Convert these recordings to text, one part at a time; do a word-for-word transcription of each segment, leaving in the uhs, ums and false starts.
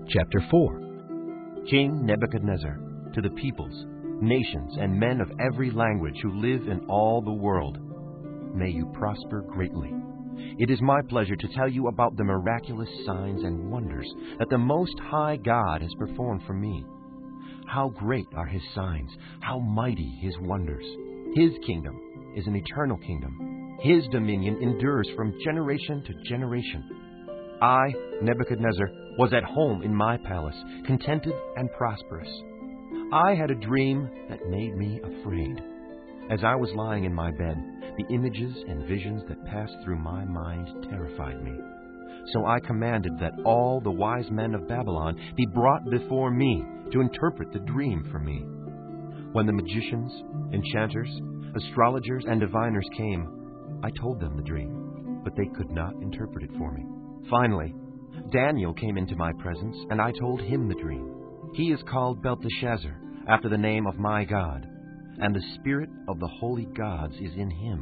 Chapter four. King Nebuchadnezzar, to the peoples, nations, and men of every language who live in all the world, may you prosper greatly. It is my pleasure to tell you about the miraculous signs and wonders that the Most High God has performed for me. How great are His signs, how mighty His wonders. His kingdom is an eternal kingdom. His dominion endures from generation to generation. I, Nebuchadnezzar, was at home in my palace, contented and prosperous. I had a dream that made me afraid. As I was lying in my bed, the images and visions that passed through my mind terrified me. So I commanded that all the wise men of Babylon be brought before me to interpret the dream for me. When the magicians, enchanters, astrologers, and diviners came, I told them the dream, but they could not interpret it for me. Finally, Daniel came into my presence, and I told him the dream. He is called Belteshazzar, after the name of my God, and the spirit of the holy gods is in him.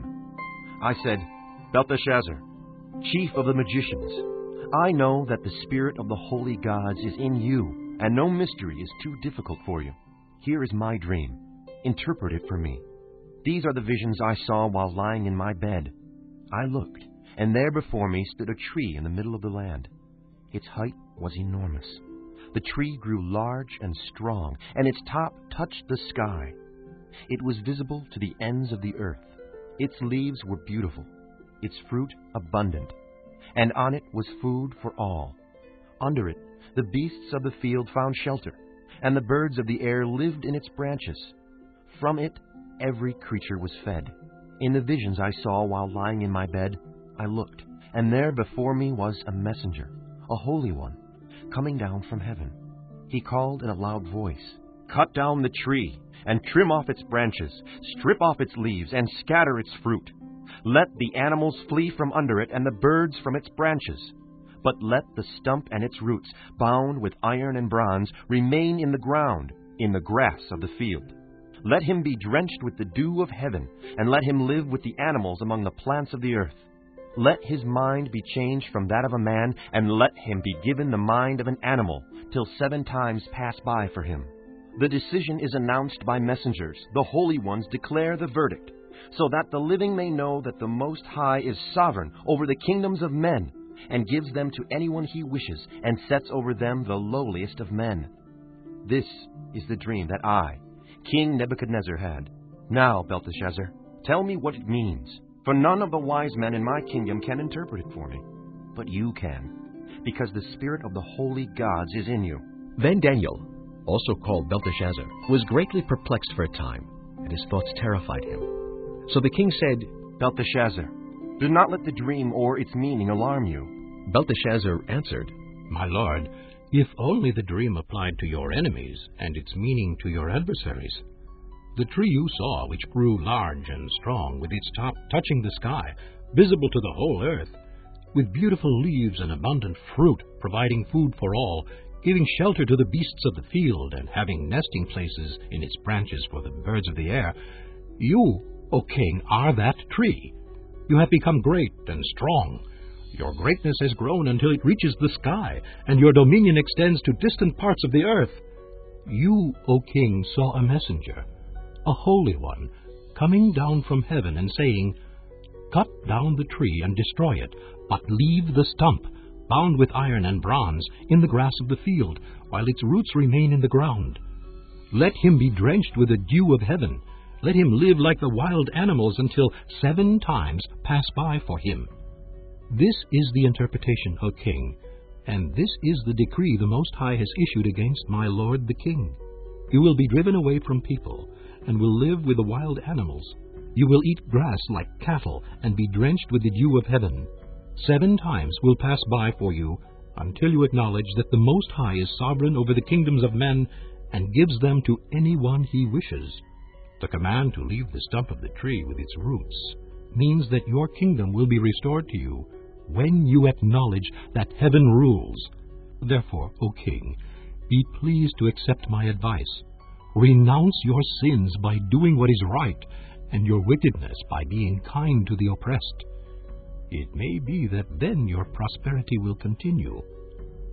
I said, Belteshazzar, chief of the magicians, I know that the spirit of the holy gods is in you, and no mystery is too difficult for you. Here is my dream. Interpret it for me. These are the visions I saw while lying in my bed. I looked, and there before me stood a tree in the middle of the land. Its height was enormous. The tree grew large and strong, and its top touched the sky. It was visible to the ends of the earth. Its leaves were beautiful, its fruit abundant, and on it was food for all. Under it, the beasts of the field found shelter, and the birds of the air lived in its branches. From it, every creature was fed. In the visions I saw while lying in my bed, I looked, and there before me was a messenger, a holy one, coming down from heaven. He called in a loud voice, Cut down the tree, and trim off its branches, strip off its leaves, and scatter its fruit. Let the animals flee from under it, and the birds from its branches. But let the stump and its roots, bound with iron and bronze, remain in the ground, in the grass of the field. Let him be drenched with the dew of heaven, and let him live with the animals among the plants of the earth. Let his mind be changed from that of a man, and let him be given the mind of an animal, till seven times pass by for him. The decision is announced by messengers. The holy ones declare the verdict, so that the living may know that the Most High is sovereign over the kingdoms of men, and gives them to anyone he wishes, and sets over them the lowliest of men. This is the dream that I, King Nebuchadnezzar, had. Now, Belteshazzar, tell me what it means. For none of the wise men in my kingdom can interpret it for me. But you can, because the spirit of the holy gods is in you. Then Daniel, also called Belteshazzar, was greatly perplexed for a time, and his thoughts terrified him. So the king said, Belteshazzar, do not let the dream or its meaning alarm you. Belteshazzar answered, My lord, if only the dream applied to your enemies, and its meaning to your adversaries. The tree you saw, which grew large and strong, with its top touching the sky, visible to the whole earth, with beautiful leaves and abundant fruit, providing food for all, giving shelter to the beasts of the field, and having nesting places in its branches for the birds of the air, you, O king, are that tree. You have become great and strong. Your greatness has grown until it reaches the sky, and your dominion extends to distant parts of the earth. You, O king, saw a messenger, a holy one, coming down from heaven and saying, Cut down the tree and destroy it, but leave the stump, bound with iron and bronze, in the grass of the field, while its roots remain in the ground. Let him be drenched with the dew of heaven. Let him live like the wild animals until seven times pass by for him. This is the interpretation, O king, and this is the decree the Most High has issued against my lord the king. You will be driven away from people, and will live with the wild animals. You will eat grass like cattle, and be drenched with the dew of heaven. Seven times will pass by for you, until you acknowledge that the Most High is sovereign over the kingdoms of men, and gives them to anyone he wishes. The command to leave the stump of the tree with its roots means that your kingdom will be restored to you when you acknowledge that heaven rules. Therefore, O king, be pleased to accept my advice. Renounce your sins by doing what is right, and your wickedness by being kind to the oppressed. It may be that then your prosperity will continue.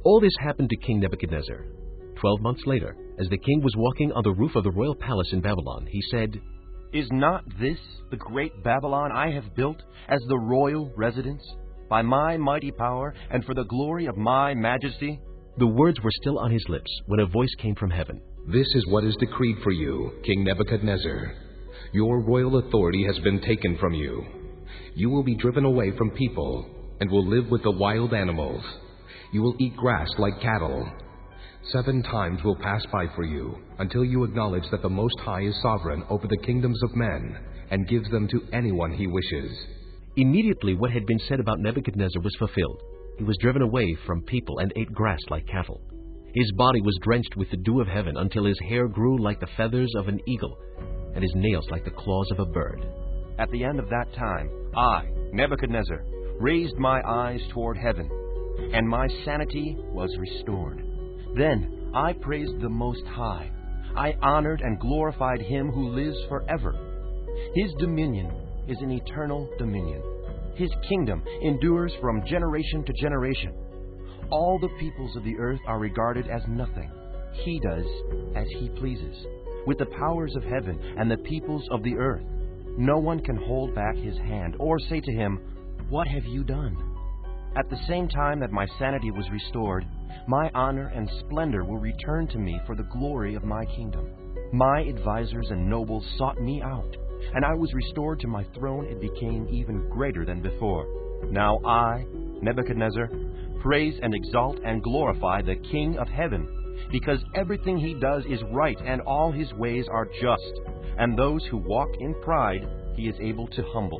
All this happened to King Nebuchadnezzar. Twelve months later, as the king was walking on the roof of the royal palace in Babylon, he said, "Is not this the great Babylon I have built as the royal residence, by my mighty power and for the glory of my majesty?" The words were still on his lips when a voice came from heaven. "This is what is decreed for you, King Nebuchadnezzar. Your royal authority has been taken from you. You will be driven away from people and will live with the wild animals. You will eat grass like cattle. Seven times will pass by for you until you acknowledge that the Most High is sovereign over the kingdoms of men and gives them to anyone he wishes." Immediately what had been said about Nebuchadnezzar was fulfilled. He was driven away from people and ate grass like cattle. His body was drenched with the dew of heaven until his hair grew like the feathers of an eagle and his nails like the claws of a bird. At the end of that time, I, Nebuchadnezzar, raised my eyes toward heaven, and my sanity was restored. Then I praised the Most High. I honored and glorified him who lives forever. His dominion is an eternal dominion. His kingdom endures from generation to generation. All the peoples of the earth are regarded as nothing. He does as he pleases. With the powers of heaven and the peoples of the earth, no one can hold back his hand or say to him, "What have you done?" At the same time that my sanity was restored, my honor and splendor will return to me for the glory of my kingdom. My advisors and nobles sought me out, and I was restored to my throne. It became even greater than before. Now I, Nebuchadnezzar, praise and exalt and glorify the King of heaven, because everything he does is right and all his ways are just, and those who walk in pride he is able to humble.